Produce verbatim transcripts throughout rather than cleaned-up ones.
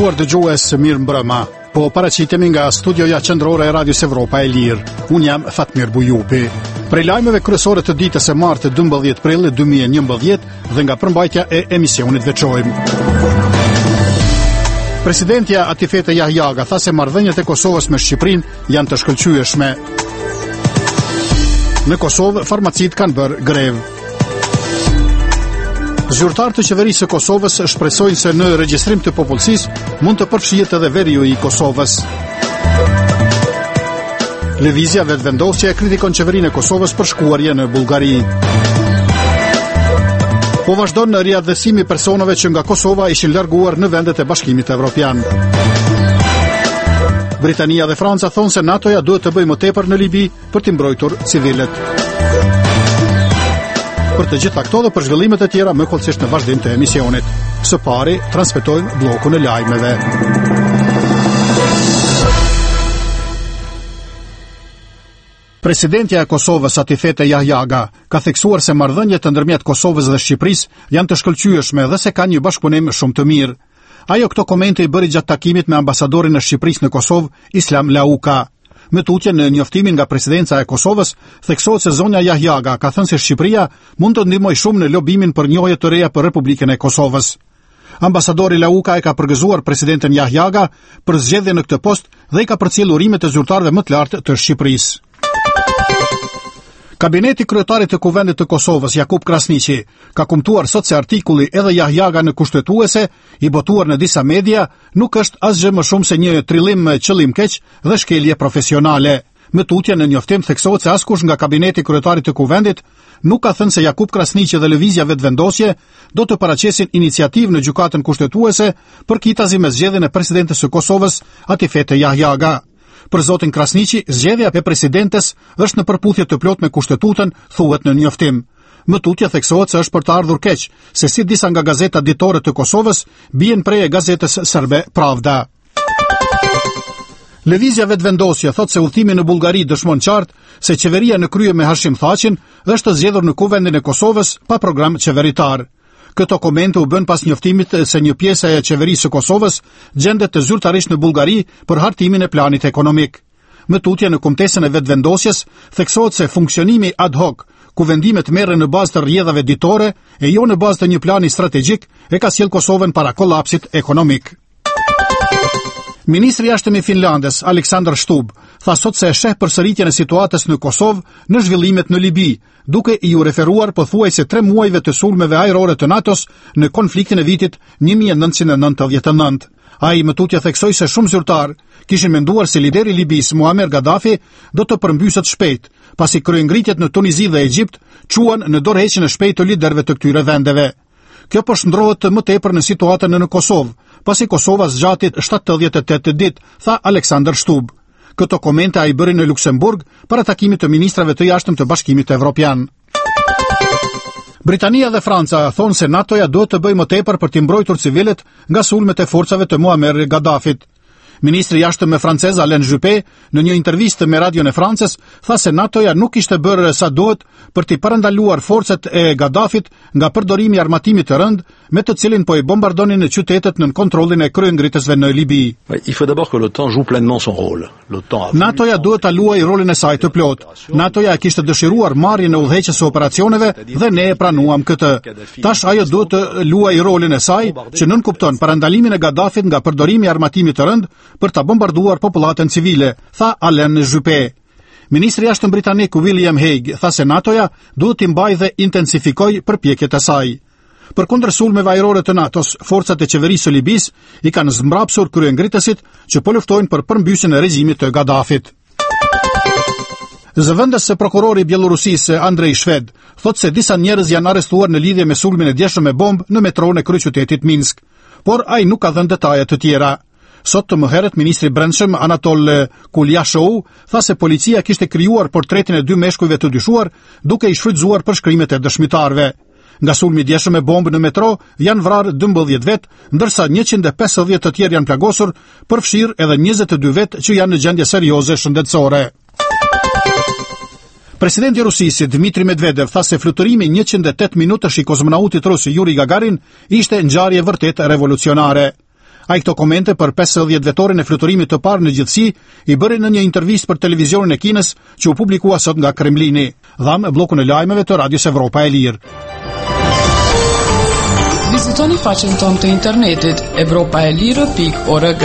nderuar dëgjues, mirë mbrëma. Po paraqitemi nga studioja qendrore e Radios Evropa e Lirë. Unë jam Fatmir Bujupi. Prej lajmeve kryesore të ditës së martë dymbëdhjetë prill dy mijë e njëmbëdhjetë dhe nga përmbajtja e emisionit veçojmë. Presidentja Atifete Jahjaga tha se marrëdhëniet e Kosovës me Shqipërinë janë të shkëlqyeshme. Në Kosovë, farmacit kanë bërë grevë. Zyrtarët të qeverisë së Kosovës shpresojnë se në regjistrim të popullsisë mund të përfshihet edhe veriu i Kosovës. Lëvizja vetvendosje e kritikon qeverinë e Kosovës për shkuarje në Bullgari. Po vazhdon në riadhësimi personave që nga Kosova ishin larguar në vendet e Bashkimit Evropian. Britania dhe Franca thonë se NATO-ja duhet të bëjë më tepër në Libi për t'i mbrojtur civilët. Për të gjitha këto dhe për zhvillimet e tjera më kollësisht në vazhdim të emisionit. Së pari, transmetojmë bllokun e lajmeve. Presidentja e Kosovës Atifete Jahjaga ka theksuar se marrëdhëniet ndërmjet Kosovës dhe Shqipërisë janë të shkëlqyeshme dhe se kanë një bashkëpunim shumë të mirë. Ajo këto komente i bëri gjatë takimit me ambasadorin e Shqipërisë në Kosovë, Islam Lauka. Me tutje në njoftimin nga presidenca e Kosovës, theksohet se zonja Jahjaga ka thënë se Shqipëria mund të ndihmojë shumë në lobimin për njohje të reja për Republikën e Kosovës. Ambasadori Lauka e ka përgëzuar presidenten Jahjaga për zgjedhjen në këtë post dhe i ka përcjellë urimet e zyrtarëve më të lartë të Shqipërisë. Kabineti kryetarit të Kuvendit të Kosovës, Jakub Krasniqi, ka kumtuar sot se artikulli edhe Jahjaga në kushtetuese, i botuar në disa media, nuk është asgjë më shumë se një trillim me qëllim keq dhe shkelje profesionale. Me tutje në njoftim theksohet se askush nga kabineti kryetarit të Kuvendit nuk ka thënë se Jakub Krasniqi dhe lëvizja vetvendosje do të paraqesin iniciativë në gjykatën kushtetuese për kitazi me zgjedhjen e presidentes së Kosovës, Atifete Jahjaga. Për zotin Krasniqi, zgjedhja e presidentes është në përputhje të plot me kushtetutën, thuhet në njoftim. Më tutje theksohet se është për të ardhur keq, se si disa nga gazetat ditore të Kosovës bien prej e gazetës serbe Pravda. Lëvizja vetvendosje thot se udhëtimi në Bullgari dëshmon qartë se qeveria në krye me Hashim Thaqin është zgjedhur në Kuvendin e Kosovës pa program qeveritar. Këto komente u bën pas njoftimit se një pjesë e qeverisë së Kosovës gjendet të zyrtarisht në Bullgari për hartimin e planit ekonomik. Me tutje në kumtesën e vetvendosjes, theksohet se funksionimi ad hoc, ku vendimet merren në bazë të rrjedhave ditore e jo në bazë të një plani strategjik, e ka sjell Kosovën para kollapsit ekonomik. Ministri i jashtëm i Finlandes, Aleksandar Stubb, tha sot se e sheh përsëritjen e situatës në Kosovë në zhvillimet në Libi, duke i u referuar pothuajse tre muajve të sulmeve ajrore të NATO-s në konfliktin e vitit një mijë e nëntëqind e nëntëdhjetë e nëntë. Ai më tutje theksoi se shumë zyrtar kishin menduar se lideri i Libis, Muammar Gaddafi, do të përmbyset shpejt, pasi kryengritjet në Tunizi dhe Egjipt quan në dorëheqjen e shpejtë të liderëve të këtyre vendeve. Kjo po shndrohet më tepër në situatën në Kosovë, pasi Kosova zgjati shtatëdhjetë e tetë ditë, tha Aleksandar Stubb. Këto komente ai bëri në Luksemburg para takimit të ministrave të jashtëm të Bashkimit Evropian. Britania dhe Franca thonë se NATO-ja duhet të bëjë më tepër për t'i mbrojtur civilët nga sulmet e forcave të Muammar Gaddafit. Ministri i jashtëm francez Alain Juppé në një intervistë me radion e Francës tha se NATO-ja nuk kishte bërë sa duhet për t'i parandaluar forcat e Gaddafit nga përdorimi i armatimit të rënd, me të cilin po i bombardonin në qytetet nën kontrollin e kryengritësve në Libi. Il faut d'abord que l'OTAN joue pleinement son rôle. NATO-ja duhet ta luajë rolin e saj të plot. NATO-ja kishte dëshiruar marrjen e udhëheqjes së operacioneve dhe ne e pranuam këtë. Tash ajo duhet të luajë rolin e saj që nënkupton parandalimin e Gaddafit nga përdorimi i armatimit të rënd për ta bombarduar popullatën civile, tha Alain Juppé. Ministri i jashtëm britanik William Hague tha se NATO-ja duhet të mbajë dhe intensifikojë përpjekjet e saj. Përkundër sulmeve ajrore të NATO-s, forcat e qeverisë së Libis i kanë zmbrapsur kryengritësit që po luftojnë për përmbysjen e regjimit të Gaddafit. Zëvendës së prokurori i Bielorusisë Andrej Shved thot se disa njerëz janë arrestuar në lidhje me sulmin e djeshëm me bombë në metronë e kryeqytetit Minsk, por ai nuk ka dhënë detaje të tjera. Sot të mëherët, ministri i brendshëm Anatol Kulyashov tha se policia kishte krijuar portretin e dy meshkujve të dyshuar duke i shfrytzuar për shkrimet e dëshmitarëve. Nga sulmi i djeshëm me bombë në metro janë vrarë dymbëdhjetë vet, ndërsa njëqind e pesëdhjetë të tjerë janë plagosur, përfshirë edhe njëzet e dy vet që janë në gjendje serioze shëndetësore. Presidenti i Rusisë Dmitri Medvedev tha se fluturimi njëqind e tetë minutash i kozmonautit rus Yuri Gagarin ishte ngjarje vërtet revolucionare. Ai këto komente për pesëdhjetë vjetorin e fluturimit të parë në gjithësi i bëri në një intervistë për televizionin e Kinës që u publikua sot nga Kremlini. Dham bllokun e lajmeve të Radios Evropa e Lirë. Vizitoni faqen tonë të internetit evropaelire pikë org.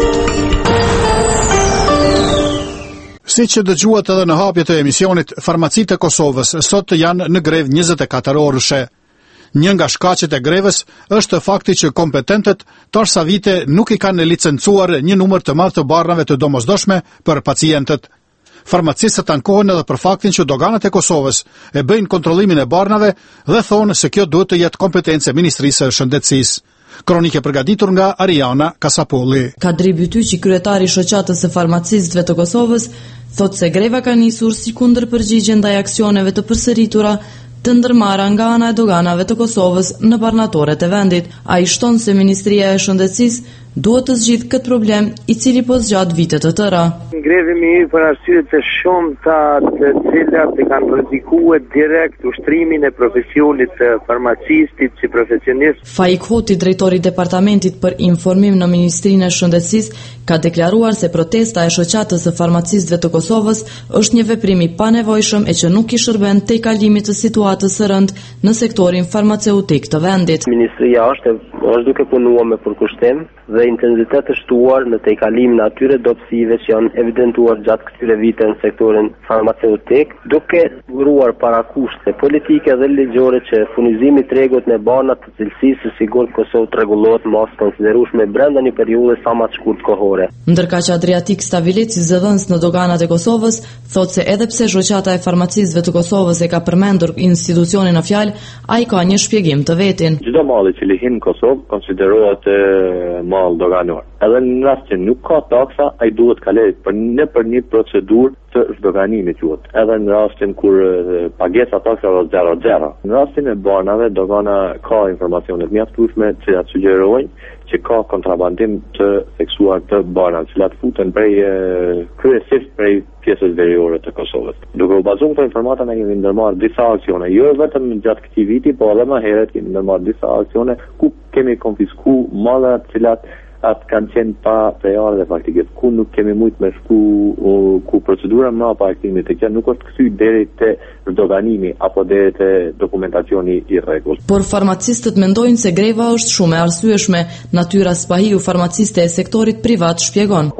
Si që dëgjuat edhe në hapje të emisionit, farmacitë e Kosovës sot janë në grevë njëzet e katër orëshe. Një nga shkaqet e grevës është fakti që kompetentët tash sa vite nuk i kanë licencuar një numër të madh të barnave të domosdoshme për pacientët. Farmacistët ankohen edhe për faktin që doganat e Kosovës e bëjnë kontrollimin e barnave dhe thonë se kjo duhet të jetë kompetencë e Ministrisë së Shëndetësisë. Kronike përgatitur nga Ariana Kasapolli. Kadri Bytyqi, kryetari i shoqatës së farmacistëve të Kosovës, thotë se greva ka nisur si kundërpërgjigje ndaj aksioneve të përsëritura të ndërmarra nga ana e doganave të Kosovës në barnatoret e vendit. Ai shton se Ministria e Shëndetësisë duhet të zgjidhë këtë problem, i cili po zgjat vite të tëra. Grevimi i për arsye të shumta të cilat e kanë rrezikuar direkt ushtrimin e profesionit të farmacistit si profesionist. Faik Hoti, drejtori i departamentit për informim në Ministrinë e Shëndetësisë, ka deklaruar se protesta e shoqatës së farmacistëve të Kosovës është një veprim i panevojshëm e që nuk i shërben tej kalimit të situatës së rëndë në sektorin farmaceutik të vendit. Ministria është është duke punuar me përkushtim dhe intensitet të shtuar në tejkalimin e atyre dobësive që janë evidentuar gjatë këtyre viteve në sektorin farmaceutik, duke vruar parakushte politike dhe ligjore që furnizimi i tregut me bana të cilësisë së sigurt Kosovë të rregullohet mos konsiderueshme brenda një periudhe sa më të shkurtë kohore. Ndërkaq Adriatik Stavilici, zëdhënës në doganat e Kosovës, thotë se edhe pse shoqata e farmacistëve të Kosovës e ka përmendur institucionin në fjalë, ai ka një shpjegim të vetin. Çdo malli që lihin në Kosovë konsiderohet mall doganor. Edhe në rast që nuk ka taksa, ai duhet kaloj për në për një procedurë të zhdoganimit quhet. Edhe në rastin kur pagesa taksa është zero zero. Në rastin e banave, dogana ka informacione të mjaftueshme që sugjerojnë që ka kontrabandim të theksuar të banave, të cilat futen prej kryesisht prej pjesës veriore të Kosovës. Duke u bazuar këto informata, ne kemi ndërmarrë disa aksione, jo vetëm gjatë këtij viti, por edhe më herët kemi ndërmarrë disa aksione ku kemi konfiskuar malla të cilat atë kanë qenë pa prejare dhe faktikisht, ku nuk kemi mujtë me shku, ku procedura më pa aktimit të kjo nuk është kësy deri të zdoganimi apo deri të dokumentacioni i rregull. Por farmacistët mendojnë se greva është shumë e arsyeshme. Natyra Spahiu, farmaciste e sektorit privat, shpjegon.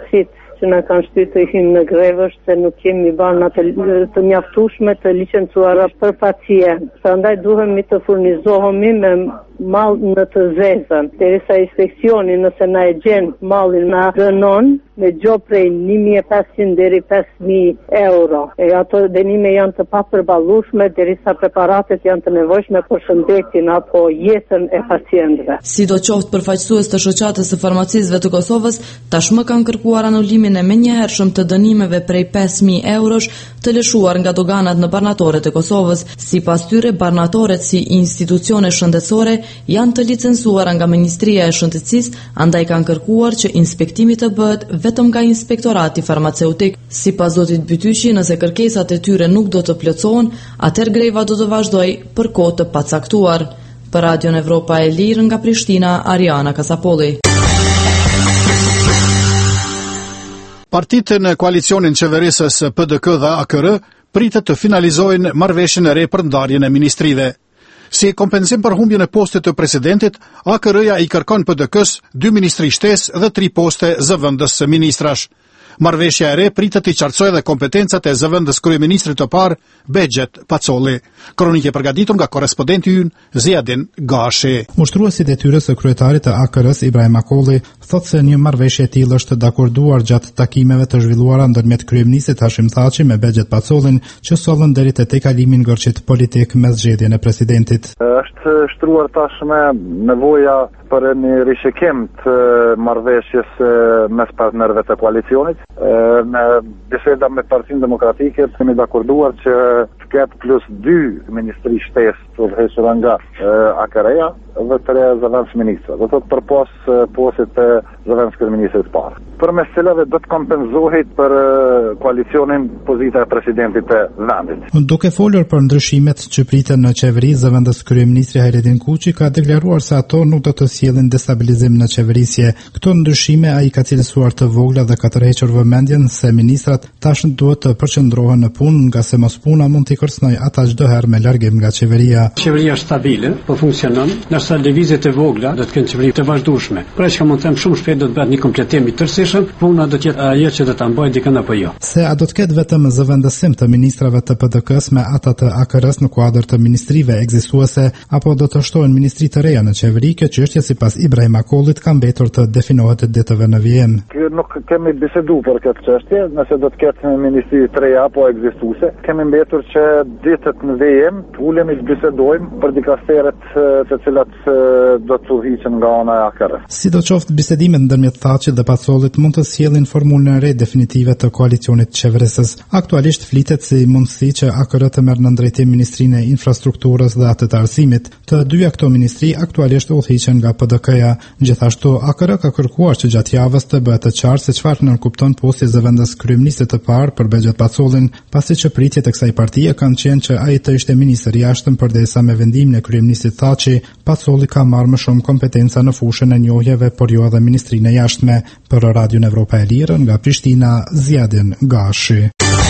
Që na kanë shtyr të hym në grevë është se nuk kemi bana të, të mjaftueshme të licencuara për pacient. Prandaj duhemi të furnizohemi me mall në të zezën. Derisa inspeksioni nëse na e gjen mallin na dënon me gjo prej një mijë e pesëqind deri pesë mijë euro. E ato dënime janë të papërballueshme derisa preparatet janë të nevojshme për shëndetin apo jetën e pacientëve. Sidoqoftë, përfaqësues të shoqatës së farmacistëve të Kosovës tashmë kanë kërkuar anulimin e menjëhershëm të dënimeve prej pesë mijë eurosh të lëshuar nga doganat në barnatoret e Kosovës. Sipas tyre, barnatoret si institucione shëndetësore janë të licencuara nga Ministria e Shëndetësisë, andaj kanë kërkuar që inspektimi të bëhet vetëm nga Inspektorati Farmaceutik. Sipas zotit Bytyqi, nëse kërkesat e tyre nuk do të plotësohen, atëherë greva do të vazhdojë për kohë të pacaktuar. Për Radion Evropa e Lirë nga Prishtina, Ariana Kasapolli. Partitë në koalicionin qeverisës P D K dhe A K R pritet të finalizojnë marrëveshjen e re për ndarjen e ministrive. Si kompenzim për humbjen e postit të presidentit, A K R-ja i kërkon P D K-s dy ministri shtesë dhe tri poste zëvendës së ministrash. Marrëveshja e re pritet i qartësojë dhe kompetencat e zëvendës kryeministrit të parë, Bexhet Pacolli. Kronike përgatitur nga korrespondenti ynë Ziadin Gashi. Ushtruesi i detyrës së kryetarit të A K R-s Ibrahim Akolli thotë se një marrëveshje e tillë është dakorduar gjatë takimeve të zhvilluara ndërmjet kryeministit Hashim Thaçi me Bexhet Pacollin, që sollën deri te tekalimin ngërçit politik me zgjedhjen e presidentit. Është shtruar tashmë nevoja për një rishikim të marrëveshjes mes partnerëve të koalicionit. Me biseda me Partinë Demokratike kemi dakorduar që të ketë plus dy ministri shtesë të udhëhequra nga Akareja dhe tre zëvendës ministra. Do thotë përpas postit të zëvendës kryeministrit parë. Përmes cilave do të kompenzohet për koalicionin pozita e presidentit të vendit. Duke folur për ndryshimet që priten në qeveri, zëvendës kryeministri Hayrettin Kuçi ka deklaruar se ato nuk do të sjellin destabilizim në qeverisje. Këto ndryshime ai ka cilësuar të vogla dhe ka tërhequr vëmendjen se ministrat tash duhet të përqendrohen në punë, nga se mos puna mund t'i kërcënojë ata çdo herë me largim nga qeveria. Qeveria është stabile, po funksionon, ndërsa lëvizjet e vogla do të kenë qeveri të vazhdueshme. Pra që mund të them shumë shpejt do të bëhet një kompletim i tërësishëm, puna do të jetë ajo që do ta mbajë dikën apo jo. Se a do të ketë vetëm zëvendësim të ministrave të P D K-s me ata të A K R-s në kuadër të ministrive ekzistuese, apo do të shtohen ministri të reja në qeveri, kjo çështje sipas Ibrahim Akollit ka mbetur të definohet ditëve në vijim. Nuk kemi bisedu për këtë çështje, nëse do të ketë ministri të reja apo ekzistuese, kemi mbetur që ditët në vijim të ulemi të bisedojmë për dikasteret të cilat do të udhëhiqen nga ana e A K R-s. Sidoqoftë, bisedimet ndërmjet Thaçit dhe Pacollit mund të sjellin formulën e re definitive të koalicionit qeverisës. Aktualisht flitet si mundësi që A K R të merr në drejtim ministrinë e infrastrukturës dhe atë të arsimit. Të dyja këto ministri aktualisht udhëhiqen nga P D K-ja. Gjithashtu, A K R ka kërkuar që gjatë javës të bëhet të qartë se çfarë nënkupton posti i zëvendës kryeministit të parë për Bexhet Pacollin, pasi që pritjet e kësaj partie kanë qenë që ai të ishte ministër i jashtëm, përderisa me vendimin e kryeministit Thaçi, Pacolli ka marrë më shumë kompetenca në fushën e njohjeve, por jo edhe ministrinë e jashtme. Për Radion Evropa e Lirë nga Prishtina, Zjadin Gashi.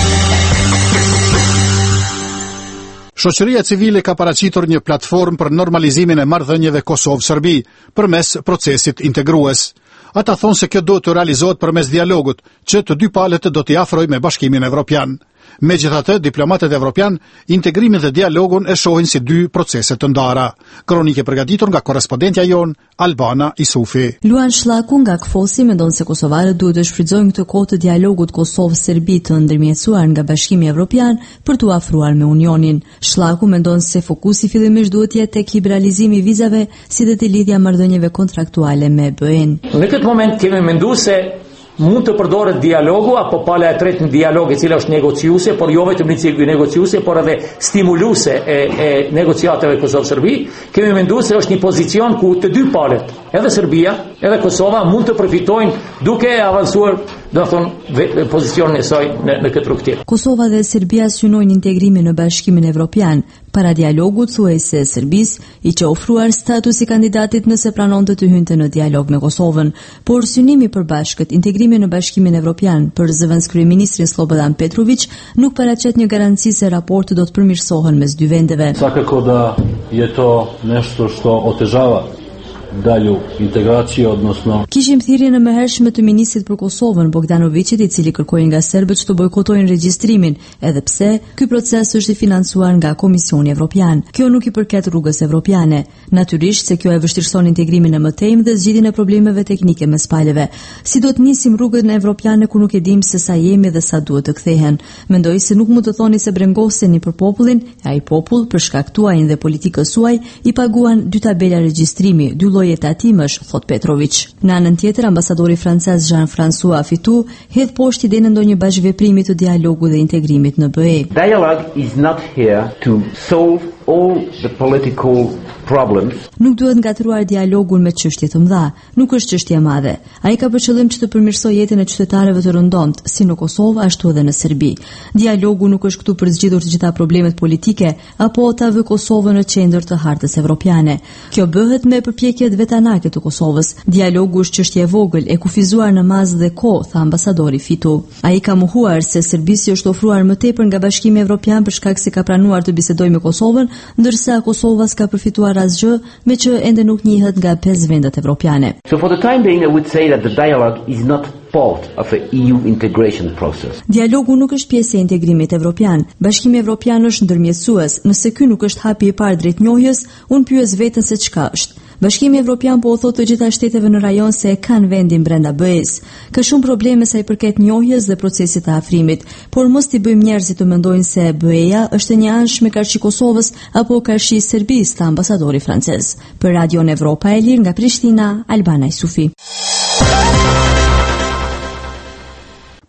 Shoqëria civile ka paraqitur një platformë për normalizimin e marrëdhënieve Kosovë-Serbi përmes procesit integrues. Ata thonë se kjo do të realizohet përmes dialogut, që të dy palët do t'i afrojë me Bashkimin Evropian. Megjithatë, diplomatët evropian integrimin dhe dialogun e shohin si dy procese të ndara. Kronike përgatitur nga korrespondentja jon Albana Isufi. Luan Shllaku nga Kfosi mendon se kosovarët duhet të shfrytëzojnë këtë kohë të dialogut Kosovë-Serbi të ndërmjetësuar nga Bashkimi Evropian për t'u afruar me Unionin. Shllaku mendon se fokusi fillimisht duhet të jetë tek liberalizimi i vizave, si dhe te lidhja marrëdhënieve kontraktuale me B E-n. Në këtë moment kemi menduar se mund të përdoret dialogu apo pala e tretë në dialog, e cila është negociuese, por jo vetëm një negociuese, por edhe stimuluese e, e negociatave Kosovë-Serbi. Kemi menduar se është një pozicion ku të dy palët, edhe Serbia, edhe Kosova, mund të përfitojnë duke avancuar, do të thonë, pozicionin e saj në, në këtë rrugë. Kosova dhe Serbia synojnë integrimin në Bashkimin Evropian. Para dialogut thuaj se Serbis i që ofruar status i kandidatit nëse pranon të të hynte në dialog me Kosovën, por synimi për bashkët, integrimi në Bashkimin Evropian për zëvendës kryeministrin Slobodan Petrović nuk paraqet një garanci se raporti do të përmirësohen mes dy vendeve. Svakako da je to nešto što otežava dalju integraciju, odnosno Kishim thirrjen e mëhershme të ministrit për Kosovën, Bogdanovićit, i cili kërkoi nga serbët që të bojkotojnë regjistrimin, edhe pse ky proces është i financuar nga Komisioni Evropian. Kjo nuk i përket rrugës evropiane. Natyrisht se kjo e vështirëson integrimin e mëtejmë dhe zgjidhjen e problemeve teknike mes palëve. Si do të nisim rrugën evropiane ku nuk e dim se sa jemi dhe sa duhet të kthehen. Mendoj se nuk mund të thoni se brengoseni për popullin, e ai popull për shkak tuaj dhe politikës suaj i paguan dy tabela regjistrimi, dy lloje tatimësh, thot Petrović. Në anën tjetër, ambasadori francez Jean-François Fitou hedh poshtë idenë ndonjë bashkëveprimi të dialogut dhe integrimit në B E. Dialogue is not here to solve all the political problems. Nuk duhet ngatruar dialogun me çështje të mëdha, nuk është çështje e madhe. Ai ka për qëllim që të përmirësojë jetën e qytetarëve të rëndomt, si në Kosovë ashtu edhe në Serbi. Dialogu nuk është këtu për zgjidhur të gjitha problemet politike apo ta vë Kosovën në qendër të hartës evropiane. Kjo bëhet me përpjekjet vetanake të Kosovës. Dialogu është çështje e vogël, e kufizuar në mazë dhe kohë, tha ambasadori Fitou. Ai ka mohuar se Serbisë është ofruar më tepër nga Bashkimi Evropian për shkak se ka pranuar të bisedojë me Kosovën, ndërsa Kosova s'ka përfituar asgjë, me që ende nuk njihet nga pesë vendet evropiane. So for the time being, I would say that the dialogue is not part of the E U integration process. Dialogu nuk është pjesë e integrimit evropian. Bashkimi Evropian është ndërmjetësues. Nëse ky nuk është hapi i parë drejt njohjes, unë pyes veten se çka është. Bashkimi Evropian po u thotë të gjitha shteteve në rajon se e kanë vendin brenda B E-s. Ka shumë probleme sa i përket njohjes dhe procesit të afrimit, por mos t'i bëjmë njerëzit të mendojnë se B E-ja është një anshme karshi Kosovës apo karshi Serbisë, tha ambasadori francez. Për Radion Evropa e Lirë nga Prishtina, Albana Isufi.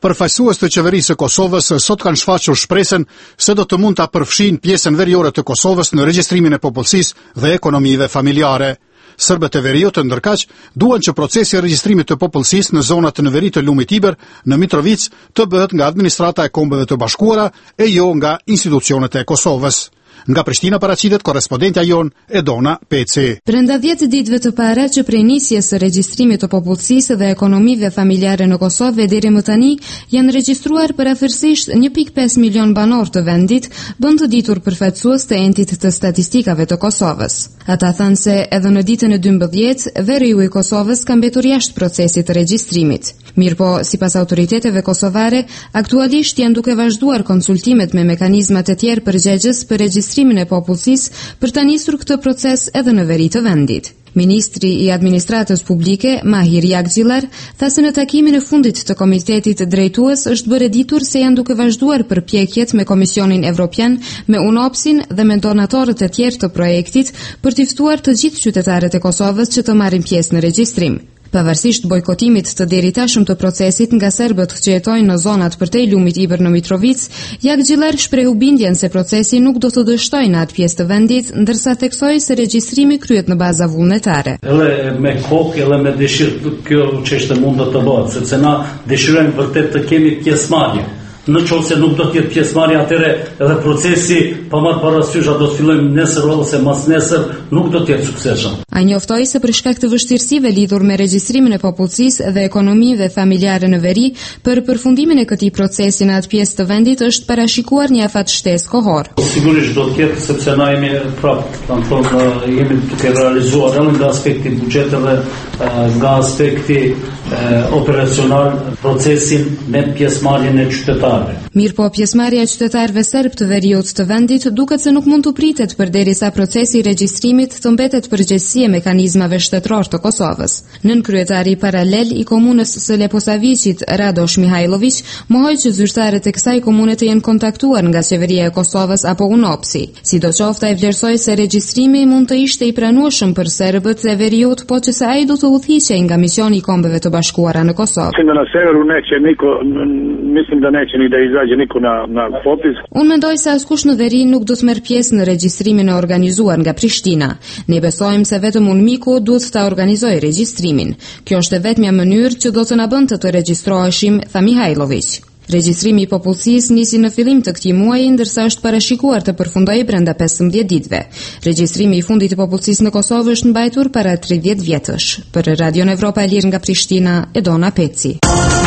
Përfaqësues të qeverisë së Kosovës sot kanë shfaqur shpresën se do të mund ta përfshin pjesën veriore të Kosovës në regjistrimin e popullsisë dhe ekonomive familjare. Serbët e veriut ndërkaq duan që procesi i regjistrimit të popullsisë në zonat në veri të lumit Iber në Mitrovic të bëhet nga administrata e Kombeve të Bashkuara e jo nga institucionet e Kosovës. Nga Prishtina paraqitet korrespondentja jon Edona Peci. Brenda dhjetë ditëve të para që prej nisjes së regjistrimit të popullsisë dhe ekonomive familjare në Kosovë deri më tani janë regjistruar përafërsisht një pikë pesë milion banor të vendit, bën të ditur përfaqësues të entit të statistikave të Kosovës. Ata thanë se edhe në ditën e dymbëdhjetë, veriu i Kosovës ka mbetur jashtë procesit të regjistrimit. Mirpo, sipas autoriteteve kosovare, aktualisht janë duke vazhduar konsultimet me mekanizmat e tjerë përgjegjës për regjistrimin e popullsisë për ta nisur këtë proces edhe në veri të vendit. Ministri i Administratës Publike, Mahir Jakxhilar, tha se në takimin e fundit të komitetit drejtues është bërë ditur se janë duke vazhduar përpjekjet me Komisionin Evropian, me UNOPS-in dhe me donatorët e tjerë të projektit për t'i ftuar të gjithë qytetarët e Kosovës që të marrin pjesë në regjistrim. Pavarësisht bojkotimit të deritashëm të procesit nga serbët që jetojnë në zonat përtej lumit Iber në Mitrovic, Jakxhilar shprehu bindjen se procesi nuk do të dështojë në atë pjesë të vendit, ndërsa theksoi se regjistrimi kryhet në baza vullnetare. Edhe me kokë, edhe me dëshirë kjo çështë mund të bëhet, sepse na dëshirojmë vërtet të kemi pjesëmarrje. Në qoftë se nuk do të jetë pjesëmarrje, atëre edhe procesi pa marrë parasysh do të fillojmë nesër ose mas nesër nuk do të jetë suksesshëm. Ai njoftoi se për shkak të vështirësive lidhur me regjistrimin e popullsisë dhe ekonomive familjare në veri, për përfundimin e këtij procesi në atë pjesë të vendit është parashikuar një afat shtesë kohor. Sigurisht do të jetë, sepse na jemi prapë, kam thonë, jemi duke realizuar edhe nga aspekti buxheteve, nga aspekti operacional procesin me pjesëmarrjen e qytetarëve. Mirë po, pjesëmarrja e qytetarëve serb të veriut të vendit duket se nuk mund të pritet përderisa procesi i regjistrimit të mbetet përgjegjësi e mekanizmave shtetëror të Kosovës. Nën kryetari paralel i komunës së Leposavicit, Radosh Mihajlović, mohoi që zyrtarët e kësaj komune të jenë kontaktuar nga qeveria e Kosovës apo UNOPS-i. Sidoqoftë, ai vlerësoi se regjistrimi mund të ishte i pranueshëm për serbët e veriut, po që se ai do të udhëhiqej nga misioni i Kombeve të Bashkuara në Kosovë. Na severu neće niko, mislim da neće ni da izađe niko na na popis. Unë mendoj se askush në veri nuk do të merr pjesë në regjistrimin e organizuar nga Prishtina. Ne besojmë se vetëm unë miku duhet ta organizojë regjistrimin. Kjo është e vetmja mënyrë që do të na bënte të regjistroheshim, tha Mihajlović. Regjistrimi i popullsisë nisi në fillim të këtij muaji, ndërsa është parashikuar të përfundojë brenda pesëmbëdhjetë ditëve. Regjistrimi i fundit i popullsisë në Kosovë është mbajtur para tridhjetë vjetësh. Për Radio Evropa e Lirë nga Prishtina, Edona Peci.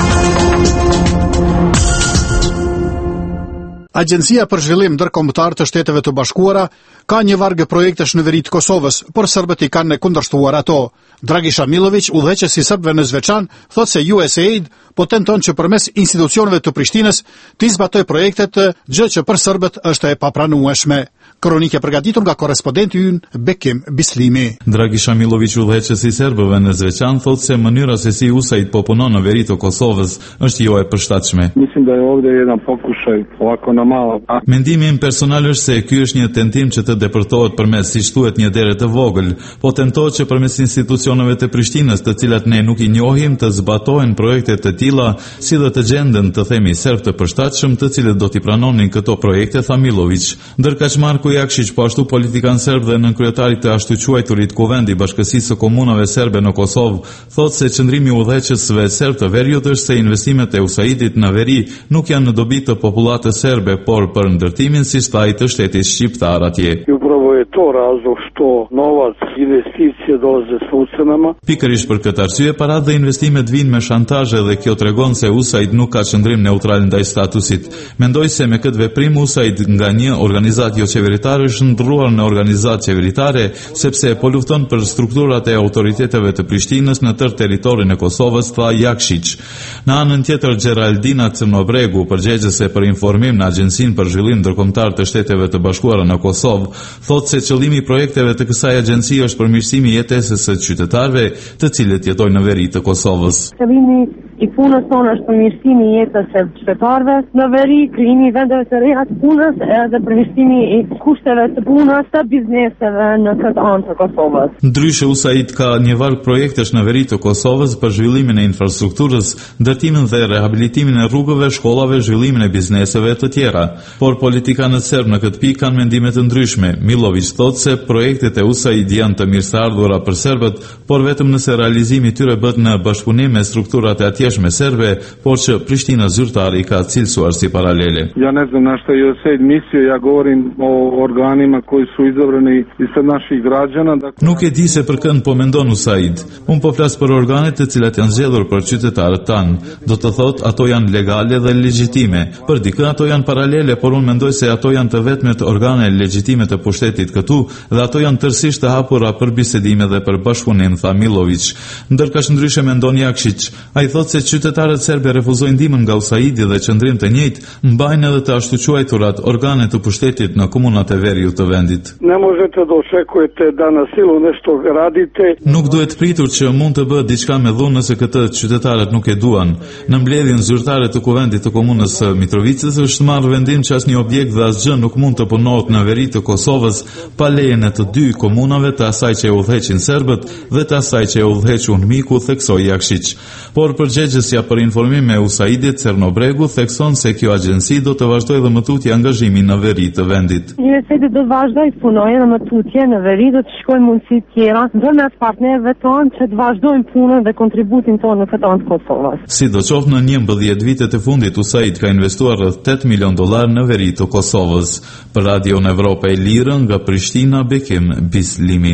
Agjencia për zhvillim ndërkombëtar të Shteteve të Bashkuara ka një vargë projektesh në veri të Kosovës, por serbët i kanë kundërshtuar ato. Dragiša Milović, udhëheqësi serbëve në Zveçan, thotë se U S A I D po tenton që përmes institucioneve të Prishtinës të zbatojë projektet, gjë që për serbët është e papranueshme. Kronikë përgatitur nga korrespondenti ynë Bekim Bislimi. Dragiša Milović, udhëheqësi serbëve në Zveçan, thotë se mënyra se si U S A I D po punon në veri të Kosovës është jo e përshtatshme. Mislim da je ovdje jedan pokušaj ovako na malo. Mendimi im personal është se ky është një tentim që të depërtohet përmes, si thuhet, një dere të vogël, po tentohet që përmes institucioneve të Prishtinës, të cilat ne nuk i njohim, të zbatohen projekte të tilla, si dhe të gjenden, të themi, serb të përshtatshëm, të cilët do t'i pranonin këto projekte, tha Milović. Ndërkaq Marko Jakšić, po ashtu politikan serb dhe nënkryetari të ashtu quajturit Kuvendi i Bashkësisë së Komunave Serbe në Kosovë, thotë se qëndrimi i udhëheqësve serb të veriut është se investimet e U S A I D-it në veri nuk janë në dobi të popullatës serbe, por për ndërtimin sistaj të shtetit shqiptar atje. Upravo je to razlog što novac investicije dolaze s ucenama. Pikërisht për këtë arsye, paratë dhe investimet vinë me shantazhe dhe kjo tregon se U S A I D nuk ka qëndrim neutral ndaj statusit. Mendoj se me këtë veprim U S A I D nga një organizatë jo qeveritare është ndrruar në organizatë qeveritare, sepse po lufton për strukturat e autoriteteve të Prishtinës në tërë territorin e Kosovës, tha Jakšić. Në anën tjetër, Geraldina Crnobregu, përgjegjëse për informim në Agjencinë për Zhvillim Ndërkombëtar të Shteteve të Bashkuara në Kosovë, thotë se qëllimi i projekteve të kësaj agjencie është përmirësimi i jetesës së qytetarëve të cilët jetojnë në veri të Kosovës. Qëllimi i punës tonë është përmirësimi i jetës së qytetarëve në veri, krijimi i vendeve të reja të punës edhe përmirësimi i kushteve të punës të bizneseve në këtë anë të Kosovës. Ndryshe USAID ka një varg projektesh në veri të Kosovës për zhvillimin e infrastrukturës, ndërtimin dhe rehabilitimin e rrugëve, shkollave, zhvillimin e bizneseve e të tjera. Por politikanët serb në këtë pikë kanë mendime të ndryshme. Milović thotë se projektet e USAID janë të mirëseardhura për serbët, por vetëm nëse realizimi i tyre bëhet në bashkëpunim me strukturat e atjeshme serbe, por që Prishtina zyrtari ka cilësuar si paralele. Ja ne znam na šta je USAID misija, ja govorim o organima koji su izabrani ispred naših građana. Nuk e di se për kënd po mendon USAID. Unë po flas për organet të cilat janë zgjedhur për qytetarët tanë. Do të thotë ato janë legale dhe legjitime. Për dikë ato janë paralele, por unë mendoj se ato janë të vetmet organe legjitime të pushtetit këtu dhe ato janë tërësisht të hapura për bisedime dhe për bashkëpunim, tha Milović. Ndërkësh ndryshe mendon Jakšić. Ai thotë se qytetarët serbe refuzojnë ndihmën nga USAID dhe qëndrim të njëjtë mbajnë edhe të ashtu quajturat organe të pushtetit në komunat e veriut të vendit. Ne možete da očekujete da na silu nešto radite. Nuk duhet pritur që mund të bëhet diçka me dhunë nëse këtë qytetarët nuk e duan. Në mbledhjen zyrtare të kuvendit të komunës së Mitrovicës është marrë vendim që asnjë objekt dhe asgjë nuk mund të punohet në veri të Kosovës pa lejen e të dy komunave, të asaj që e udhëheqin serbët dhe të asaj që e udhëhequn miku, theksoi Jakšić. Por përgjegjësja për informim e USAID-it Cernobregu thekson se kjo agjenci do të vazhdojë dhe më tutje angazhimin në veri të vendit. USAID do të vazhdojë të punojë dhe më tutje në veri, do të shkojë mundësi të tjera ndërmjet partnerëve tonë që të vazhdojnë punën dhe kontributin tonë në këtë anë të Kosovës. Sidoqoftë në njëmbëdhjetë vitet e fundit USAID ka investuar rreth tetë milion dollar në veri të Kosovës. Për Radio Evropa e Lirë nga Prishtina, Bekim Bislimi.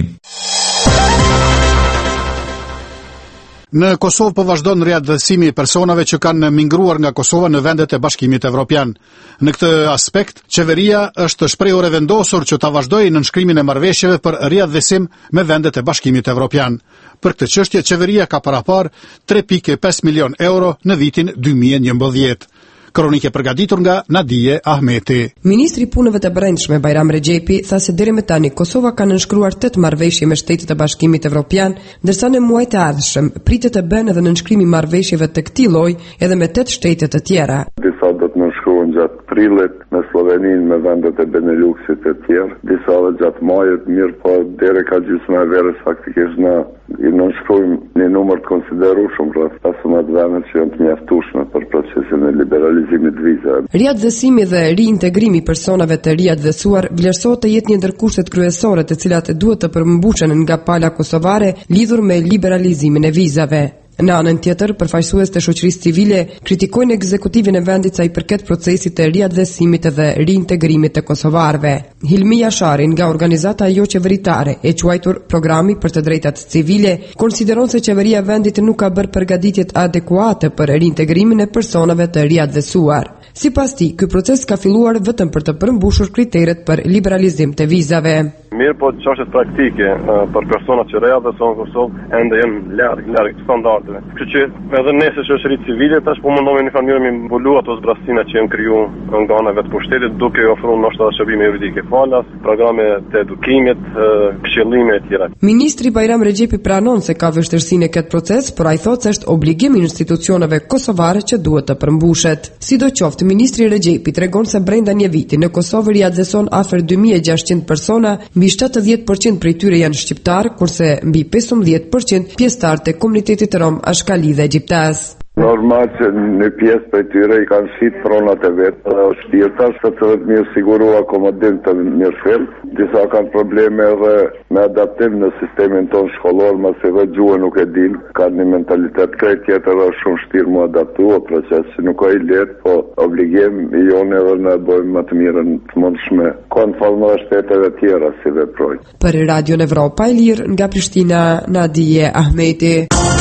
Në Kosovë po vazhdon riadhësimi i personave që kanë migruar nga Kosova në vendet e Bashkimit Evropian. Në këtë aspekt, qeveria është shprehur e vendosur që ta vazhdojë nënshkrimin e marrëveshjeve për riadhësim me vendet e Bashkimit Evropian. Për këtë çështje, qeveria ka parapar tre pikë pesë milion euro në vitin dy mijë e njëmbëdhjetë. Kronike përgatitur nga Nadije Ahmeti. Ministri i Punëve të Brendshme Bajram Rexhepi tha se deri më tani Kosova ka nënshkruar tetë marrëveshje me Shtetet e Bashkimit Evropian, ndërsa në muajt e ardhshëm pritet të bëhen edhe nënshkrimi marrëveshjeve të këtij lloji edhe me tetë shtete të tjera. Disa do të nënshkruhen gjatë prillit me Sloveninë, me vendet e Beneluxit e tjerë, disa edhe gjatë majit, mirë po deri ka gjysma e verës faktikisht na i nënshkrujmë një numër të konsiderueshëm rreth pesëmbëdhjetë vende që janë të mjaftueshme për procesin e liberalizimit vizave. Riadhësimi dhe riintegrimi i personave të riadhësuar vlerësohet të jetë një ndër kushtet kryesore të cilat duhet të përmbushën nga pala kosovare lidhur me liberalizimin e vizave. Në anën tjetër, përfaqësues të shoqërisë civile kritikojnë ekzekutivin e vendit sa i përket procesit të riadhësimit dhe riintegrimit të kosovarëve. Hilmi Jashari nga organizata jo qeveritare e quajtur Programi për të Drejtat Civile konsideron se qeveria e vendit nuk ka bërë përgatitjet adekuate për riintegrimin e personave të riadhësuar. Sipas tij, ky proces ka filluar vetëm për të përmbushur kriteret për liberalizim të vizave. Mirë, po çështjet praktike për personat që riadhësohen në Kosovë ende janë larg larg standardeve. Kështu që edhe ne si shoqëri civile tash po mundohemi në mënyrë me mbulu ato zbrastina që janë krijuar nga ana vetë pushtetit duke ofruar ndoshta shërbime juridike falas, programe të edukimit, këshillime e tjera. Ministri Bajram Rexhepi pranon se ka vështirësinë e këtë proces, por ai thotë se është obligim i institucioneve kosovare që duhet të përmbushet. Sidoqoftë, ministri Rexhepi tregon se brenda një viti në Kosovë riadhëson afër dy mijë e gjashtëqind persona, mbi shtatëdhjetë përqind prej tyre janë shqiptar, kurse mbi pesëmbëdhjetë përqind pjesëtar të komunitetit rom ashkali dhe egjiptas. Normal që në pjesë për tyre i kanë shqit pronat e vetë dhe është tjeta, së të të mirë siguru akomodim të mirë film. Disa kanë probleme edhe me adaptim në sistemin tonë shkollor, ma se dhe gjuhë nuk e din, kanë një mentalitet krejt tjetër dhe shumë shtirë mu adaptu o proces që nuk o i letë, po obligim i jonë edhe në bojmë më të mirën të mundshme. Kanë falë në shteteve tjera si dhe projtë. Për Radio Evropa e Lirë nga Prishtina, Nadije Ahmeti.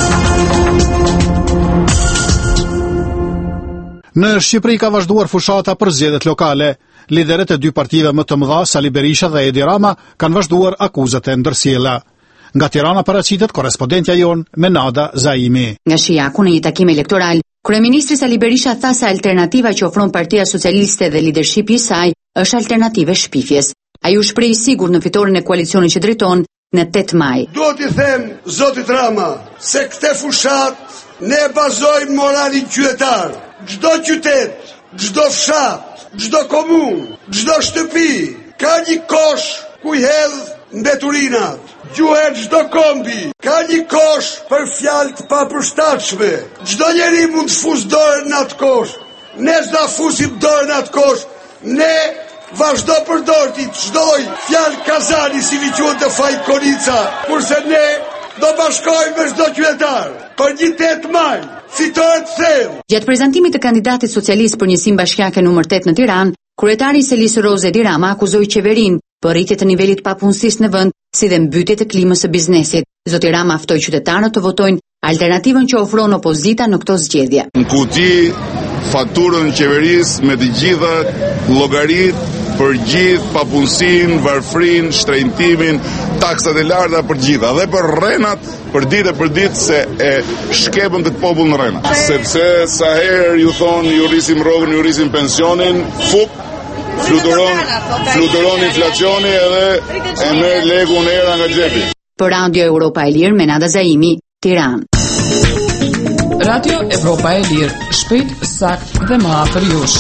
Në Shqipëri ka vazhduar fushata për zgjedhjet lokale. Liderët e dy partive më të mëdha, Sali Berisha dhe Edi Rama, kanë vazhduar akuzat e ndërsjella. Nga Tirana paraqitet korrespondentja jon Menada Zaimi. Nga Shijaku në një takim elektoral, kryeministri Sali Berisha tha se alternativa që ofron Partia Socialiste dhe lidershipi i saj është alternative shpifjes. Ai u shpreh sigur në fitoren e koalicionit që drejton në tetë maj. Do t'i them zotit Rama se këtë fushat Ne bazojmë moralin qytetar. Çdo qytet, çdo fshat, çdo komunë, çdo shtëpi ka një kosh ku i hedh mbeturinat. Gjuhet çdo kombi ka një kosh për fjalë të papërshtatshme. Çdo njeri mund të fusë dorën në atë kosh. Ne s'da fusim dorën në atë kosh. Ne vazhdo përdorti çdo lloj fjalë kazani si vi quhet të fajkonica, kurse ne do bashkojmë me çdo qytetar për një tetë maj, fitore të thellë. Gjatë prezantimit të kandidatit socialist për njësinë bashkiake numër tetë në Tiranë, kryetari Selisë Roze Edi Rama akuzoi qeverinë për rritje të nivelit të papunësisë në vend, si dhe mbytje të klimës së biznesit. Zoti Rama ftoi qytetarët të votojnë alternativën që ofron opozita në këto zgjedhje. Në kuti faturën qeverisë me të gjitha llogaritë për gjithë papunësinë, varfrinë, shtrejtimin, taksat e larta për gjitha dhe për rrenat për ditë e për ditë se e shkepën të popull në rrena. Sepse sa herë ju thonë ju rrisim rrogën, ju rrisim pensionin, fup, fluturon, fluturon inflacioni edhe e merr lekun era nga xhepi. Për Radio Europa e Lirë, Menada Zaimi, Tiranë. Radio Europa e Lirë, shpejt, sakt dhe më afër jush.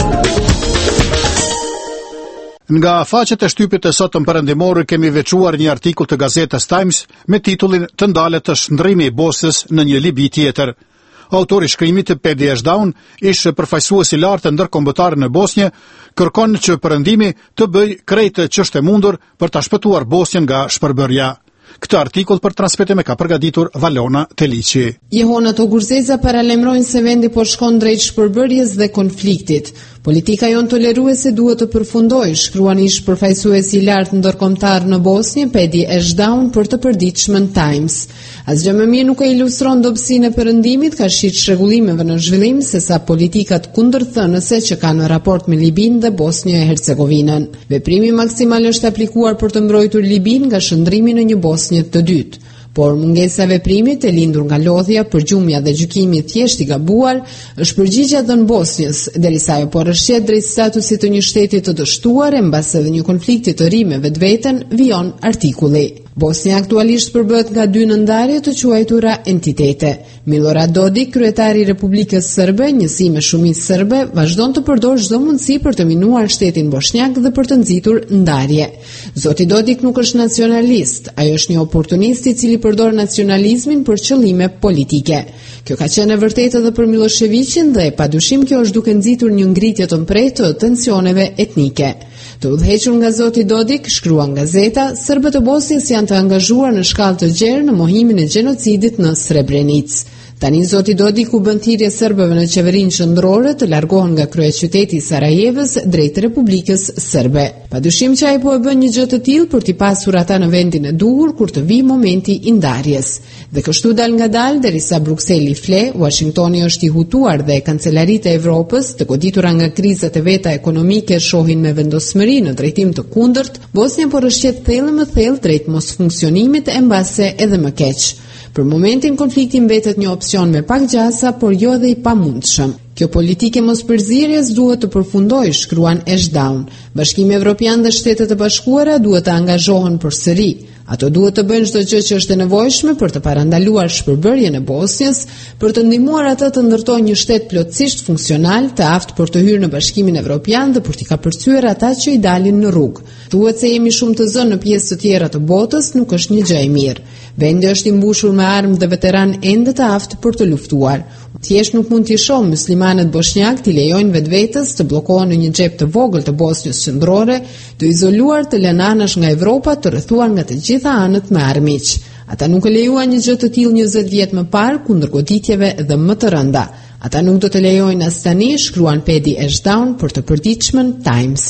Nga faqet e shtypit e sotëm perëndimore kemi veçuar një artikull të gazetës Times me titullin "Të ndalet të shndrrimi i Bosnjës në një Libi tjetër". Autori i shkrimit, Pedi Eshdaun, ish përfaqësues i lartë ndërkombëtar në Bosnjë, kërkon që perëndimi të bëjë krejtë ç'është e mundur për ta shpëtuar Bosnjën nga shpërbërja. Këtë artikull për transmetim e ka përgatitur Valona Teliçi. Jehona Togurzeza paralemrojnë se vendi po shkon drejt shpërbërjes dhe konfliktit. Politika jon toleruese duhet të përfundojë, shkruan ish përfaqësuesi i lartë ndërkombëtar në Bosnjë, Pedi Eshdaun, për të përditshmën Times. Asgjë më mirë nuk e ilustron dobësinë e perëndimit, ka shit rregullimeve në zhvillim, sesa politikat kundërthënëse që kanë në raport me Libinë dhe Bosnjë e Hercegovinën. Veprimi maksimal është aplikuar për të mbrojtur Libinë nga shndrimi në një Bosnjë të dytë. Por mungesa e veprimit e lindur nga lodhja, përgjumja dhe gjykimi thjesht i gabuar është përgjigja dhënë Bosnjës, derisa ajo po rrëshqet drejt statusit të një shteti të dështuar e mbas edhe një konflikti të ri me vetveten, vijon artikulli. Bosnja aktualisht përbëhet nga dy nëndarje të quajtura entitete. Milorad Dodik, kryetari i Republikës Serbe, njësi me shumicë serbe, vazhdon të përdor çdo mundësi për të minuar shtetin bosnjak dhe për të nxitur ndarje. Zoti Dodik nuk është nacionalist, ai është një oportunist i cili përdor nacionalizmin për qëllime politike. Kjo ka qenë e vërtetë edhe për Miloševićin dhe padyshim kjo është duke nxitur një ngritje të mprejtë të tensioneve etnike. Të udhëhequr nga zoti Dodik, shkruan gazeta, serbët e Bosnjës janë të angazhuar në shkallë të gjerë në mohimin e gjenocidit në Srebrenicë. Tani zoti Dodik u bën thirrje serbëve në qeverinë qendrore të largohen nga kryeqyteti i Sarajevës drejt Republikës Serbe. Padyshim që ai po e bën një gjë të tillë për t'i pasur ata në vendin e duhur kur të vijë momenti i ndarjes. Dhe kështu dal ngadal derisa Brukseli fle, Washingtoni është i hutuar dhe kancelaritë e Evropës, të goditura nga krizat e veta ekonomike, shohin me vendosmëri në drejtim të kundërt, Bosnja po rrëshqet thellë më thellë drejt mos funksionimit e mbase edhe më keq. Për momentin konflikti mbetet një opsion me pak gjasa, por jo edhe i pamundshëm. Kjo politike mospërzierjes duhet të përfundojë, shkruan Eshdaun. Bashkimi Evropian dhe Shtetet e Bashkuara duhet të angazhohen përsëri. Ato duhet të bëjnë çdo gjë që është e nevojshme për të parandaluar shpërbërjen e Bosnjës, për të ndihmuar atë të ndërtojë një shtet plotësisht funksional, të aftë për të hyrë në Bashkimin Evropian dhe për t'i kapërcyer ata që i dalin në rrugë. Thuhet se jemi shumë të zënë në pjesë të tjera të botës, nuk është një gjë e mirë. Vendi është i mbushur me armë dhe veteran ende të aftë për të luftuar. Thjesht nuk mund t'i shohim muslimanët bosnjak t'i lejojnë vetvetes të bllokohen në një xhep të vogël të Bosnjës qendrore, të izoluar të lënë anash nga Evropa, të rrethuar nga të gjitha anët me armiq. Ata nuk e lejuan një gjë të tillë njëzet vjet më parë kundër goditjeve dhe më të rënda. Ata nuk do të lejojnë as tani, shkruan Pedi Eshdaun për të përditshmën Times.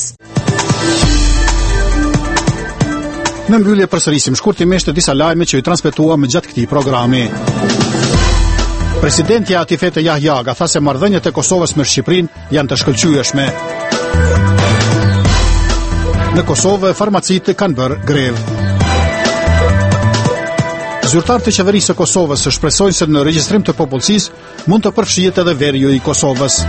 Në mbyllje përsërisim shkurtimisht të disa lajme që i transmetuam gjatë këtij programi. Presidenti Atifete Jahjaga tha se marrëdhëniet e Kosovës me Shqipërinë janë të shkëlqyeshme. Në Kosovë farmacitët kanë bërë grevë. Zyrtarët e qeverisë së Kosovës shpresojnë se në regjistrim të popullsisë mund të përfshihet edhe veriu i Kosovës.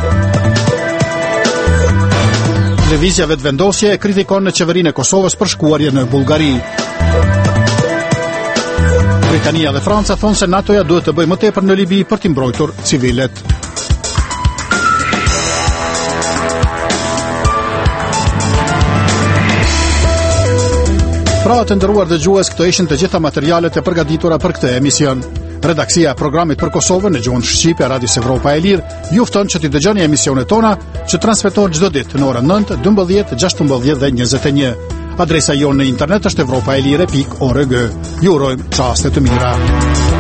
Lëvizja vetëvendosje e kritikon në qeverinë e Kosovës për shkuarje në Bullgari. Britania dhe Franca thonë se NATO-ja duhet të bëjë më tepër në Libi për t'i mbrojtur civilet. Pra të ndëruar dëgjues, këto ishin të gjitha materialet e përgatitura për këtë emision. Redaksia e programit për Kosovën në gjuhën shqipe e Radios Evropa e Lirë ju fton që t'i dëgjoni emisionet tona që transmetohen çdo ditë në orën nëntë, dymbëdhjetë, gjashtëmbëdhjetë dhe njëzet e një. Adresa jonë në internet është evropaelire pikë org. Ju urojmë çaste të mira.